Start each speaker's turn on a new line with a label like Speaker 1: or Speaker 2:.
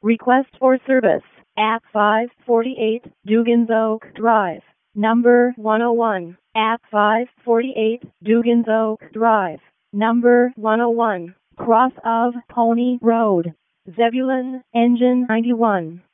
Speaker 1: request for service at 548 Dugan's Oak Drive, number 101, at 548 Dugan's Oak Drive, number 101, cross of Pony Road, Zebulon, engine 91.